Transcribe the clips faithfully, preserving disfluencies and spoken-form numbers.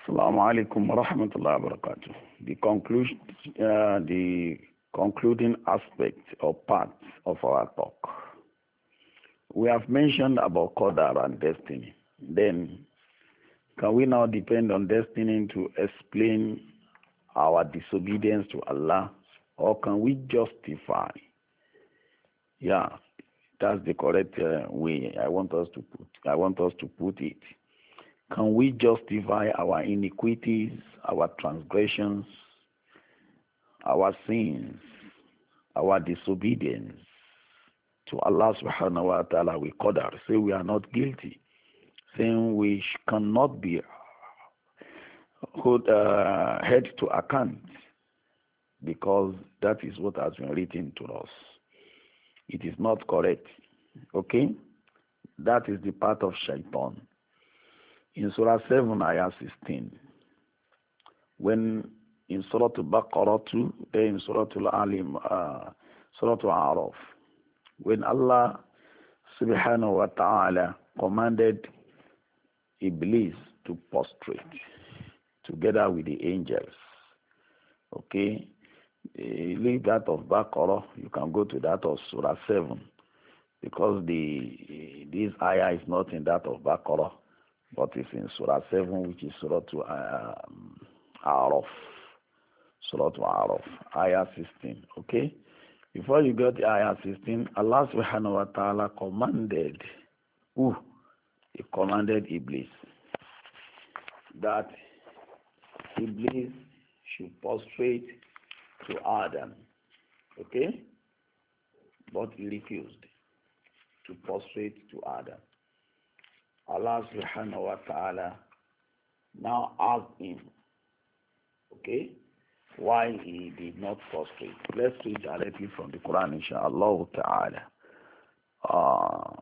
Assalamu alaikum wa rahmatullahi wa barakatuh. The conclusion, uh, the concluding aspect or part of our talk. We have mentioned about Qadar and destiny. Then, can we now depend on destiny to explain our disobedience to Allah, or can we justify? Yeah, that's the correct uh, way I want us to put. I want us to put it. Can we justify our iniquities, our transgressions, our sins, our disobedience to Allah subhanahu wa ta'ala with qadar? Say we are not guilty. Saying we cannot be hold, uh, held to account because that is what has been written to us. It is not correct. Okay? That is the part of shaitan. In Surah seven, Ayah sixteen, when in Surah Al-Baqarah two, then in Surah Al-Alim, uh, Surah Al-Araf, when Allah subhanahu wa ta'ala commanded Iblis to prostrate together with the angels. Okay? Uh, leave that of Baqarah, you can go to that of Surah seven, because the this ayah is not in that of Baqarah, but it's in Surah seven, which is Surah to um, Araf. Surah to Araf, Ayah sixteen. Okay? Before you get the Ayah sixteen, Allah subhanahu wa ta'ala commanded, ooh, He commanded Iblis that Iblis should prostrate to Adam. Okay? But he refused to prostrate to Adam. Allah subhanahu wa ta'ala now asked him, okay, why he did not prostrate. Let's read directly from the Quran, inshaAllah ta'ala. Uh,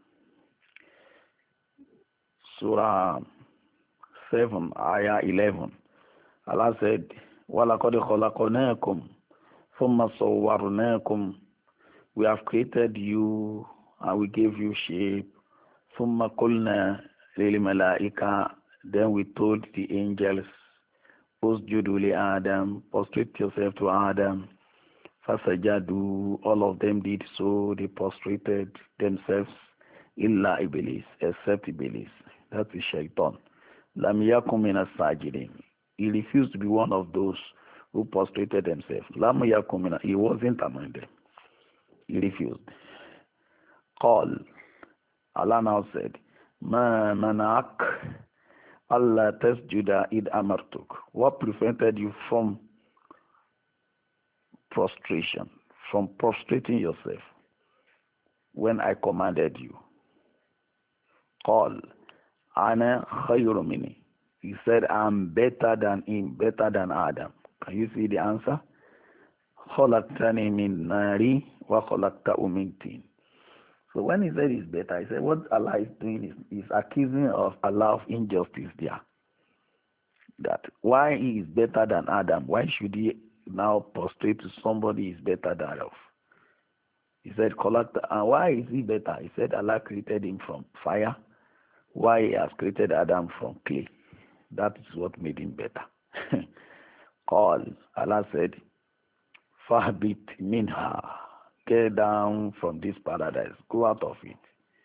Surah seven, Ayah eleven. Allah said, وَلَقَدْ خَلَقْنَاكُمْ ثُمَّ صَوَّرْنَاكُمْ. We have created you and we gave you shape. ثُمَّ قُلْنَا لِلْمَلَائِكَةِ. Then we told the angels, Usjudu li Adam, prostrate yourself to Adam. Fasajadu, all of them did so, they prostrated themselves. Illa Iblis, except Iblis. That is Shaitan. Lam yakum min as-sajidin. He refused to be one of those who prostrated themselves. Lam yakum min, he wasn't among them. He refused. Qal, Allah now said, Ma mana'ak Allah tasjuda id amartuk. What prevented you from prostration, from prostrating yourself when I commanded you? Qal, ana khayru minni. He said, I'm better than him, better than Adam. Can you see the answer? Khalaqtani min nari wa khalaqtahu min tin. So when he said he's better, he said what Allah is doing is he's accusing of Allah of injustice there. That why he is better than Adam, why should he now prostrate to somebody he's better than of? He said, and why is he better? He said Allah created him from fire, why he has created Adam from clay. That is what made him better. Call, Allah said, Fahbit minha. Get down from this paradise. Go out of it.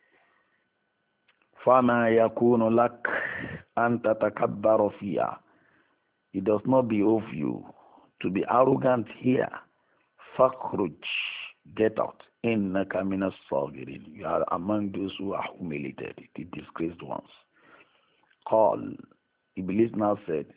Fama yakunu lak an tatakabbaru fiha. It does not behove you to be arrogant here. Fakhruj. Get out. Innaka minas sagirin. You are among those who are humiliated, the disgraced ones. Call. Iblis now said,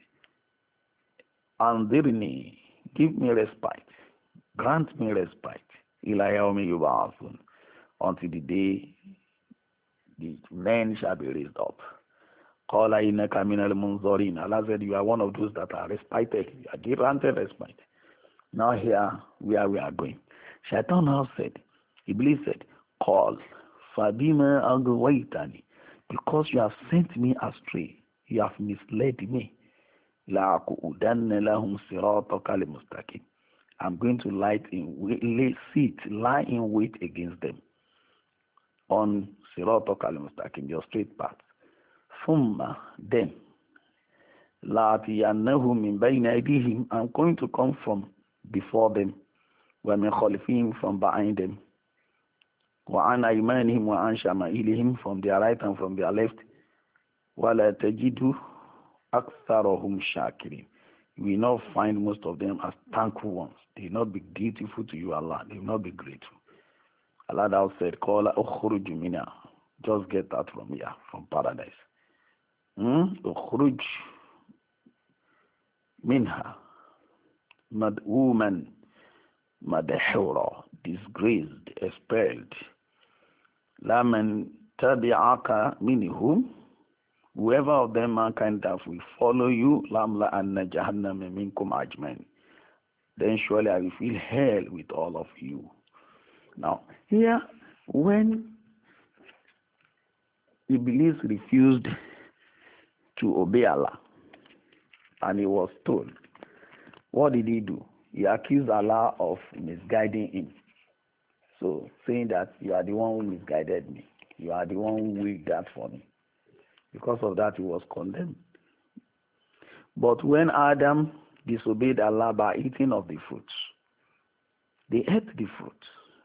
Andirni. Give me respite. Grant me respite. Until the day the men shall be raised up. Allah said, you are one of those that are respited. You are granted respite. Now here, where we are going. Shaitan now said, Iblis said, Call, Fabima Agwaitani, because you have sent me astray, you have misled me. I'm going to lie in wait, sit, lie in wait against them on Siratak al-Mustaqim, your straight path. Thumma, then, لَآتِيَنَّهُم مِّن بَيْنِ أَيْدِيهِمْ, I'm going to come from before them, وَمِنْ خَلْفِهِمْ, from behind them, وَعَنْ أَيْمَانِهِمْ وَعَنْ شَمَائِلِهِمْ, from their right and from their left. وَلَا تَجِدُ أَكْثَرَهُمْ شَاكِرِينَ. You will not find most of them as thankful ones. They will not be dutiful to you, Allah. They will not be grateful. Allah thou said, قَالَ أُخْرُجُ مِنَا, just get out from here, from paradise. أُخْرُجْ مِنْهَا مَدْعُومًا مَدْحُورًا, disgraced, expelled. لَا مَنْ تَبِعَكَ مِنْهُمْ, whoever of them mankind that will follow you, لَمْلَأَنَّ جَهَنَّمَ مِنْكُمْ أَجْمَعِينَ, then surely I will fill hell with all of you. Now, here, when Iblis refused to obey Allah and he was told, what did he do? He accused Allah of misguiding him. So, saying that you are the one who misguided me. You are the one who willed that for me. Because of that, he was condemned. But when Adam disobeyed Allah by eating of the fruits, they ate the fruits.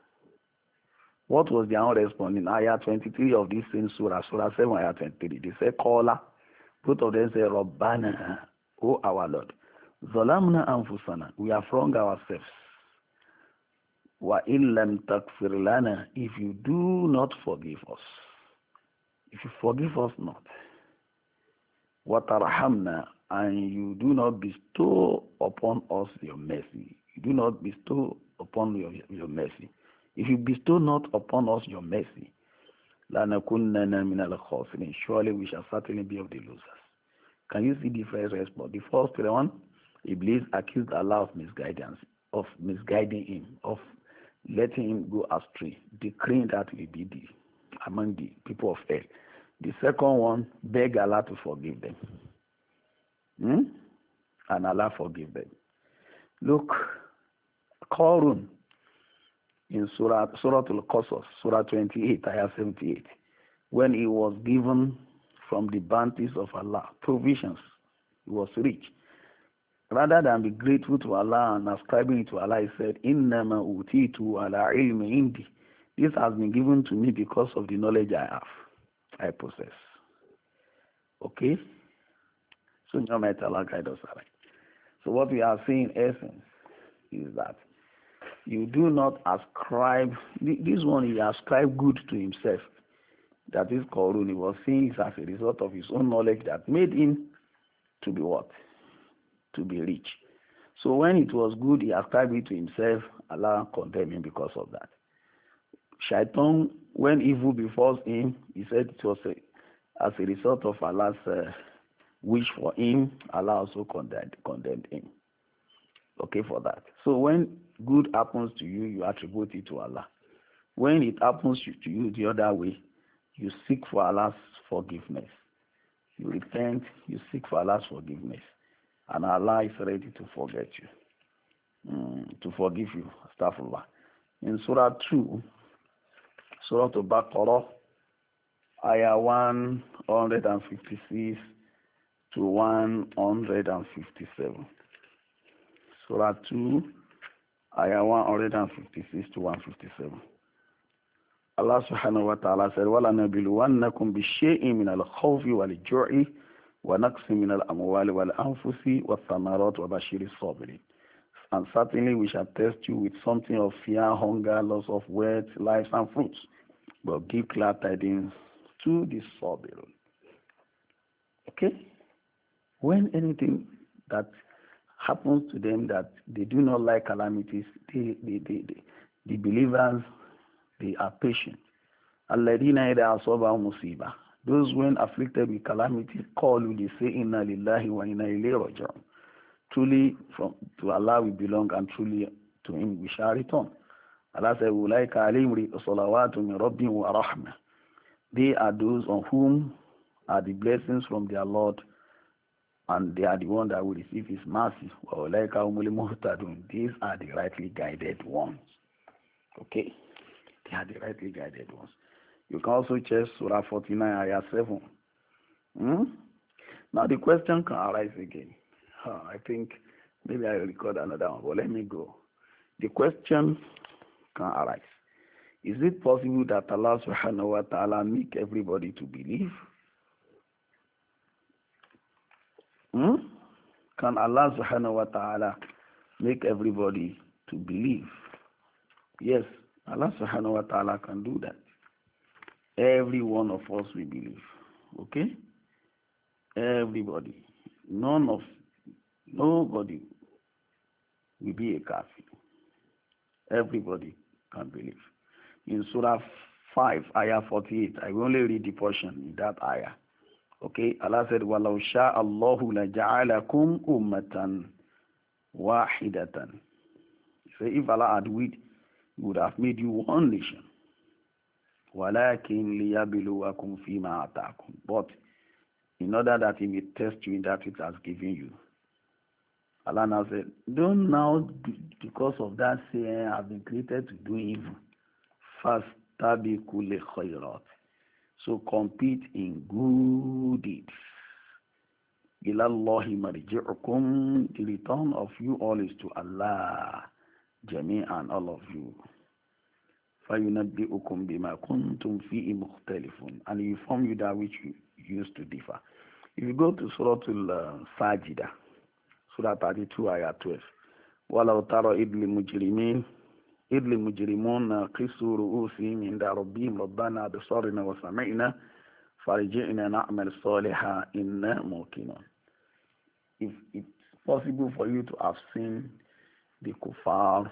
What was their own response? In Ayah twenty-three of this same Surah, Surah seven, Ayah twenty-three, they said, Qala. Both of them say, Rabbana, O our Lord, Zalamna anfusana, we have wronged ourselves. Wa illam takfir lana, if you do not forgive us, if you forgive us not, wa tarhamna, and you do not bestow upon us your mercy, you do not bestow upon your, your mercy, if you bestow not upon us your mercy, lanakunnana min al-khasirin, surely we shall certainly be of the losers. Can you see the first response? The first one, Iblis accused Allah of misguidance, of misguiding him, of letting him go astray, decreeing that he be the, among the people of hell. The second one, beg Allah to forgive them. Hmm? And Allah forgive them. Look, Qarun in Surah, Surah Al-Qasas, Surah twenty-eight, Ayah seventy-eight, when he was given from the bounties of Allah, provisions, he was rich. Rather than be grateful to Allah and ascribing it to Allah, he said, Innama utitu ala ilmi indi. This has been given to me because of the knowledge I have, I possess. Okay? So no matter Allah guide us right. So what we are saying in essence is that you do not ascribe, this one he ascribed good to himself. That is Qarun. He was seeing it as a result of his own knowledge that made him to be what? To be rich. So when it was good, he ascribed it to himself. Allah condemned him because of that. Shaitan, when evil befalls him, he said it was a, as a result of Allah's uh, wish for him. Allah also condemned, condemned him. Okay, for that. So when good happens to you, you attribute it to Allah. When it happens to you the other way, you seek for Allah's forgiveness. You repent, you seek for Allah's forgiveness. And Allah is ready to forget you, mm, to forgive you. Astaghfirullah. In Surah two, Surah Al-Baqarah, Ayah one hundred fifty-six to one hundred fifty-seven. Surah two, Ayah one hundred fifty-six to one hundred fifty-seven. Allah subhanahu wa ta'ala said, وَلَنَبِلُوَنَّكُمْ بِالشَّيْءٍ مِنَ الْخَوْفِ وَالْجُوعِ وَنَقْصٍ مِنَ الْأَمْوَالِ وَالْأَنفُسِ وَالثَّمَرَاتِ وَبَشِّرِ الصَّابِرِينَ. And certainly we shall test you with something of fear, hunger, loss of wealth, lives, and fruits. But give glad tidings to the sabirun. Okay? When anything that happens to them that they do not like calamities, they, they, they, they, the believers, they are patient. Alladina idha asabahum musiba. Those when afflicted with calamity, qalu, they say, inna lillahi wa inna ilayhi raji'un. Truly from to Allah we belong, and truly to Him we shall return. Allah said, ulaika alayhim salawatu min rabbihim wa rahmah. They are those on whom are the blessings from their Lord, and they are the ones that will receive His mercy. Wa ulaika humul muhtadun. These are the rightly guided ones. Okay? They are the rightly guided ones. You can also check Surah forty-nine, Ayah seven. Hmm? Now the question can arise again. Uh, I think maybe I will record another one, but let me go. The question can arise. Is it possible that Allah subhanahu wa ta'ala make everybody to believe? Hmm? Can Allah subhanahu wa ta'ala make everybody to believe? Yes, Allah subhanahu wa ta'ala can do that. Every one of us will believe. Okay? Everybody. None of, nobody will be a kafir. Everybody can believe. In Surah five, Ayah forty-eight, I will only read the portion in that Ayah. Okay? Allah said, وَلَوْ شَاءَ اللَّهُ لَجَعَلَكُمْ أُمَّةً وَاحِدَةً. So if Allah had willed, He would have made you one nation. وَلَكِنْ لِيَبْلُوَكُمْ فِي مَا آتَاكُمْ. But in order that He may test you in that which has given you. Allah now said, don't now, because of that, say, I've been created to do evil. فَاسْتَبِقُوا لِلْخَيْرَاتِ. So compete in good deeds. إِلَى اللَّهِ مَرْجِعُكُمْ. The return of you all is to Allah. جَمِيعًا, all of you. فَيُنَبِّئُكُمْ بِمَا كُنْتُمْ فِيهِ مُخْتَلِفُونَ. And He inform you that which you used to differ. If you go to Surah Al-Sajdah, Surah thirty-two, Ayah twelve. وَلَوْ تَرَى إِذْ لِلْمُجْرِمِينَ إِذْ لِلْمُجْرِمُونَ قِسُّوا رُؤُوسِهِمْ عِنْدَ رَبِّهِمْ رَبَّنَا أَبْصَرْنَا وَسَمِعْنَا فَارْجِعْنَا نَعْمَلْ صَالِحًا إِنَّا مُوقِنُونَ. If it's possible for you to have seen the kuffar,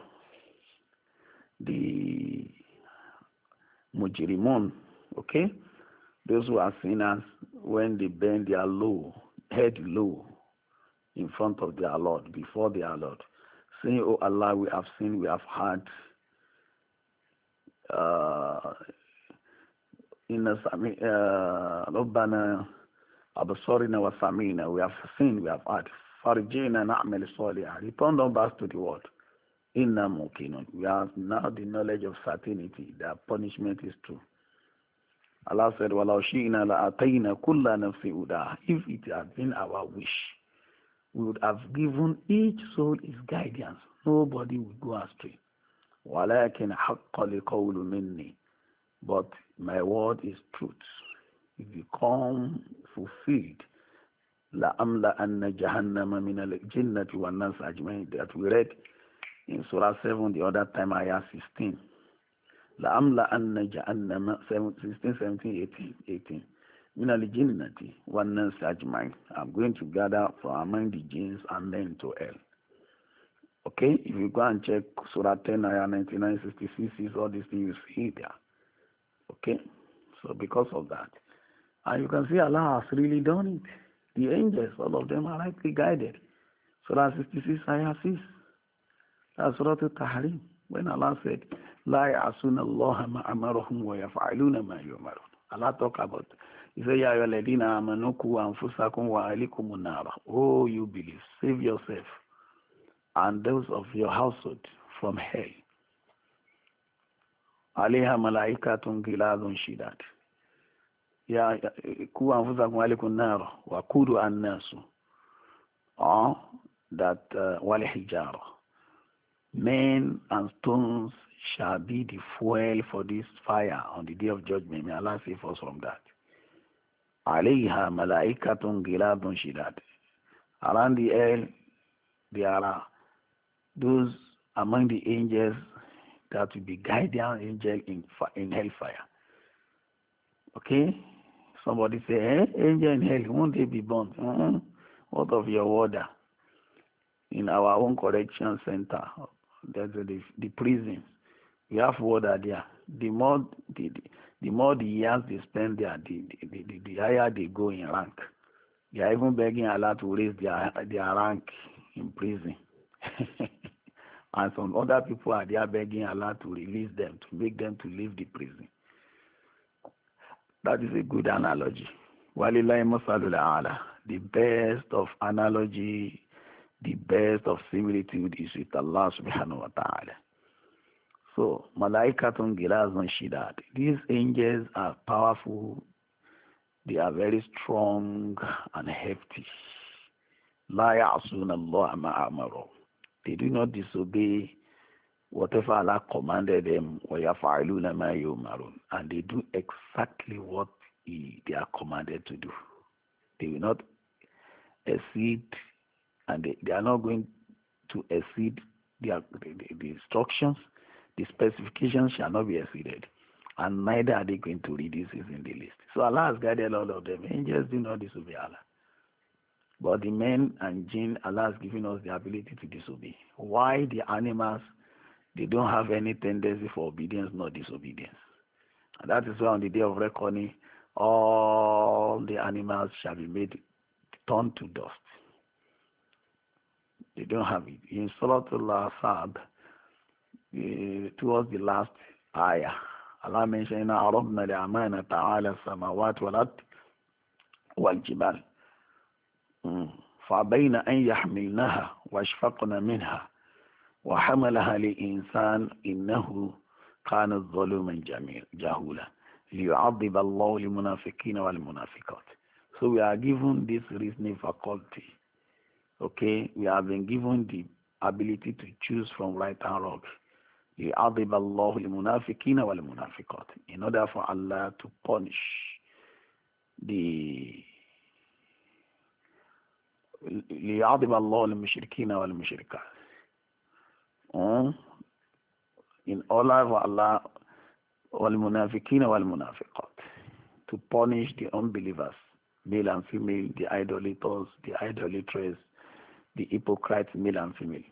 the mujrimun, okay, those who are sinners, when they bend their low, head low in front of their Lord, before their Lord, saying, oh Allah, we have seen, we have heard, uh, in a Rabbana Abasarina wa Samina, we have seen, we have heard, Farjina Na'mal Salihah, return them back to the world. Inna muqinun. We have now the knowledge of certainty that punishment is true. Allah said, وَلَوْ شِئْنَا لَأَتَيْنَا كُلَّ نَفْسٍ هُدَاهَا. If it had been our wish, we would have given each soul its guidance. Nobody would go astray. وَلَكِنْ حَقَّ لِقَوْلُ مِنِّي. But my word is truth. It become fulfilled. لَأَمْلَأَنَّ جَهَنَّمَ مِنَ الْجِنَّةِ وَالنَّاسِ أَجْمَعِينَ. That we read in Surah seven, the other time, Ayah sixteen. لَأَمْلَأَنَّ جَهَنَّمَ sixteen, seventeen, eighteen, eighteen. مِنَ الْجِنَّةِ وَالنَّاسِ أَجْمَعِينَ. I'm going to gather from among the jinns and men to hell. Okay, if you go and check Surah ten, Ayah ninety-nine, sixty-six, is all these things you see there. Okay, so because of that, and you can see Allah has really done it. The angels, all of them are rightly guided. Surah sixty-six, Ayah six. That's Surah Al-Tahrim. When Allah said, لَا يَعْصُونَ اللَّهَ مَا أَمَرَهُمْ وَيَفْعَلُونَ مَا يُؤْمَرُونَ. Allah talk about, He said, يَا أَيُّهَا الَّذِينَ آمَنُوا قُوا أَنفُسَكُمْ وَأَهْلِيكُمُ النَّارَ. Oh, you believe, save yourself and those of your household from hell. عَلَيْهَا مَلَائِكَةٌ غِلَاظٌ شِدَادٌ. يَا قُوا أَنفُسَكُمْ وَأَهْلِيكُمُ النَّارَ وَقُودُهَا النَّاسُ. Or that uh, وَالْحِجَارَةُ. Men and stones shall be the fuel for this fire on the day of judgment. May Allah save us from that. Alayha malaikatun giladun shidad. Around the hell, there are those among the angels that will be guardian angel in, in hellfire. Okay? Somebody say, eh, angel in hell, won't they be burnt? Mm-hmm. What of your order? In our own correction center, there's the, the prison. We have water there. The more the, the, the more the years they spend there, the, the, the, the higher they go in rank. They are even begging Allah to raise their, their rank in prison. And some other people are there begging Allah to release them, to make them to leave the prison. That is a good analogy. Walillahi masalul a'la. The best of analogy, the best of similitude is with Allah subhanahu wa ta'ala. So, malaikatun gilazun shidad. These angels are powerful They are very strong and hefty. La ya'asuna Allah ma amara. They do not disobey whatever Allah commanded them, وَيَفْعَلُونَ مَا يُؤْمَرُونَ, and they do exactly what he, they are commanded to do. They will not exceed, and they, they are not going to exceed the, the, the instructions. The specifications shall not be exceeded, and neither are they going to reduce it in the list. So Allah has guided all of them. Angels do not disobey Allah. But the men and jinn, Allah has given us the ability to disobey. Why the animals, they don't have any tendency for obedience nor disobedience. And that is why on the day of reckoning, all the animals shall be made turned to dust. They don't have it. In Surah Al-Asad, uh, towards the last ayah, Allah mentioned, عَرَضْنَا لِأَمَانَ تَعَالَى السَّمَاوَاتِ وَالْأَرْضِ وَالْجِبَالِ فَأَبَيْنَ أَنْ يَحْمِلْنَهَا وَأَشْفَقْنَ مِنْهَا وَحَمَلَهَا الْإِنسَانُ إِنَّهُ كَانَ ظَلُومًا جَهُولًا لِيُعَذِّبَ اللَّهُ الْمُنَافِقِينَ وَالْمُنَافِقَاتِ. So we are given this reasoning faculty. Okay, we have been given the ability to choose from right and wrong. لِيُعَذِّبَ اللَّهُ الْمُنَافِقِينَ وَالْمُنَافِقَاتِ, in order for Allah to punish the لِيُعَذِّبَ اللَّهُ الْمُشْرِكِينَ وَالْمُشْرِكَاتِ, in order for Allah وَالْمُنَافِقِينَ وَالْمُنَافِقَاتِ, to punish the unbelievers, male and female, the idolaters, the idolatress, the hypocrites, male and female.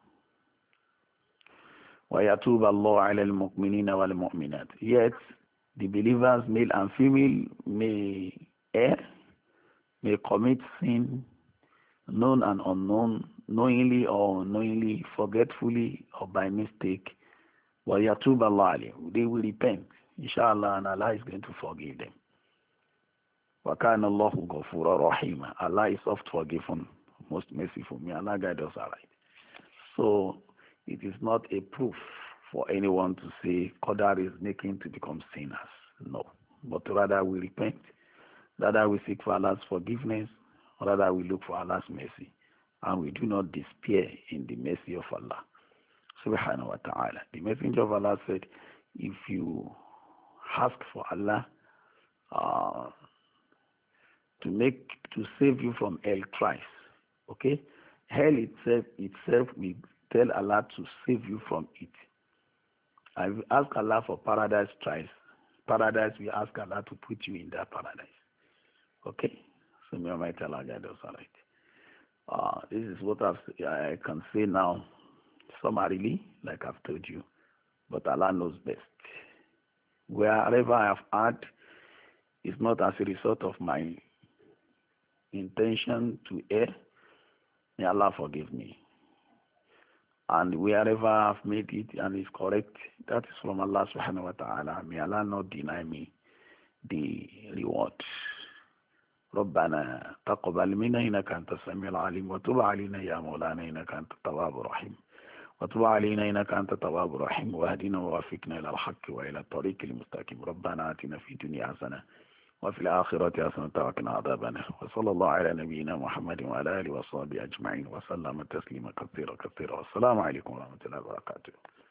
وَيَتُوبَ اللَّهُ عَلَى الْمُؤْمِنِينَ وَالْمُؤْمِنَاتِ. Yet the believers, male and female, may err, may commit sin, known and unknown, knowingly or unknowingly, forgetfully or by mistake. وَيَتُوبَ اللَّهُ عَلَيْهِمْ. They will repent, inshallah, and Allah is going to forgive them. وَكَانَ اللَّهُ غَفُورًا رَحِيمًا. Allah is oft forgiven, most merciful. May Allah guide us aright. So it is not a proof for anyone to say Qadar is making to become sinners. No. But rather we repent, rather we seek for Allah's forgiveness, rather we look for Allah's mercy, and we do not despair in the mercy of Allah subhanahu wa ta'ala. The Messenger of Allah said, if you ask for Allah uh, to make to save you from hell thrice, okay, hell itself itself will tell Allah to save you from it. I will ask Allah for paradise thrice. Paradise, we ask Allah to put you in that paradise. Okay? So may Almighty Allah guide us all right. Uh, this is what I've, I can say now, summarily, like I've told you. But Allah knows best. Wherever I have had, is not as a result of my intention to err. May Allah forgive me. And wherever I've made it and is correct, that is from Allah subhanahu wa ta'ala. May Allah not deny me the reward. ربنا تقبل منا إنك أنت السميع العليم وتب علينا يا مولانا إنك أنت التواب الرحيم وتب علينا إنك أنت التواب الرحيم واهدنا ووفقنا إلى الحق وإلى الطريق المستقيم. ربنا آتنا في الدنيا حسنة وفي الآخرة حسنة وقنا عذاب النار. وصلى الله على نبينا محمد وعلى آله وصحبه أجمعين وسلم تسليما كثيرا كثيرا. والسلام عليكم ورحمة الله وبركاته.